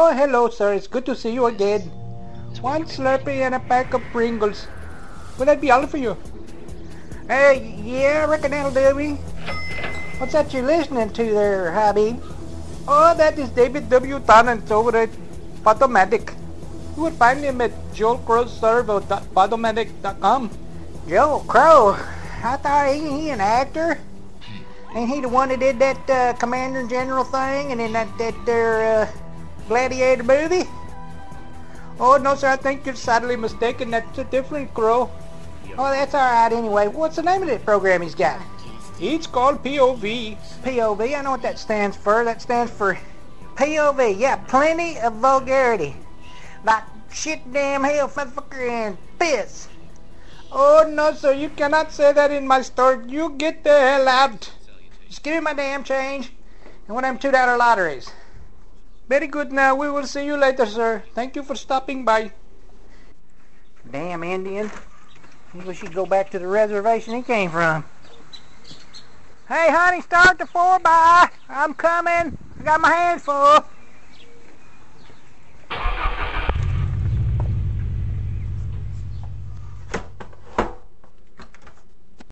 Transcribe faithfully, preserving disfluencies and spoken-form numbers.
Oh, hello, sir. It's good to see you again. One Slurpee and a pack of Pringles. Will that be all for you? Hey, yeah, I reckon that'll do me. What's that you're listening to there, Habib? Oh, that is David W. Tennant over at Podomatic. You would find him at joel crow servo dot podomatic dot com. Joel Crow? I thought he, he an actor. Ain't he the one that did that uh, Commander General thing and then that, that there uh, Gladiator movie? Oh, no, sir, I think you're sadly mistaken. That's a different Crow. Oh, that's alright anyway. What's the name of that program he's got? It's called P O V. P O V? I know what that stands for. That stands for P O V. Yeah, plenty of vulgarity. Like shit, damn, hell, motherfucker, and piss. Oh, no, sir, you cannot say that in my store. You get the hell out. Just give me my damn change and one of them two dollar lotteries. Very good now. We will see you later, sir. Thank you for stopping by. Damn Indian. He wish he'd go back to the reservation he came from. Hey, honey, start the four by. I'm coming. I got my hands full.